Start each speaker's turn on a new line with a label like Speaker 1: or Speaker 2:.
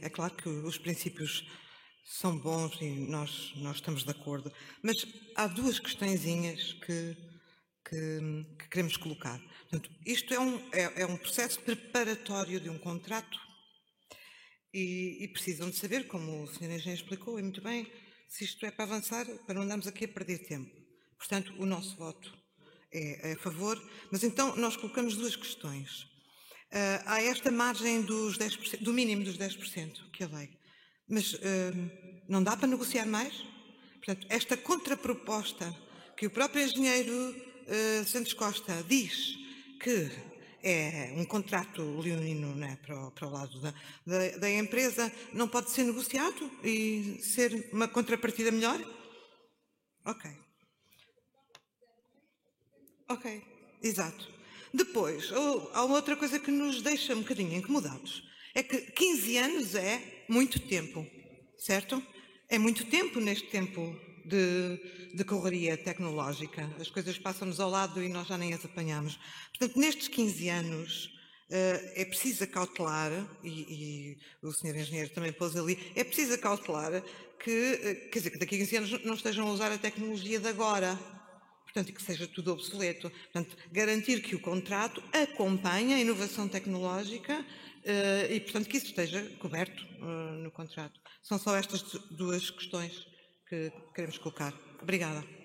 Speaker 1: É claro que os princípios são bons e nós estamos de acordo, mas há duas questõezinhas que queremos colocar. Portanto, isto é um processo preparatório de um contrato e precisam de saber, como o Sr. Engenheiro explicou, e muito bem, se isto é para avançar, para não andarmos aqui a perder tempo. Portanto, o nosso voto é a favor, mas então nós colocamos duas questões. Há esta margem dos 10%, do mínimo dos 10% que é a lei, mas não dá para negociar mais? Portanto, esta contraproposta que o próprio engenheiro Santos Costa diz que é um contrato leonino, né, para o lado da empresa, não pode ser negociado e ser uma contrapartida melhor? Ok. Ok, exato. Depois, há outra coisa que nos deixa um bocadinho incomodados. É que 15 anos é muito tempo, certo? É muito tempo neste tempo de correria tecnológica. As coisas passam-nos ao lado e nós já nem as apanhamos. Portanto, nestes 15 anos, é preciso acautelar, e o senhor engenheiro também pôs ali, é preciso acautelar que, quer dizer, que daqui a 15 anos não estejam a usar a tecnologia de agora. Portanto, e que seja tudo obsoleto. Portanto, garantir que o contrato acompanhe a inovação tecnológica e, portanto, que isso esteja coberto no contrato. São só estas duas questões que queremos colocar. Obrigada.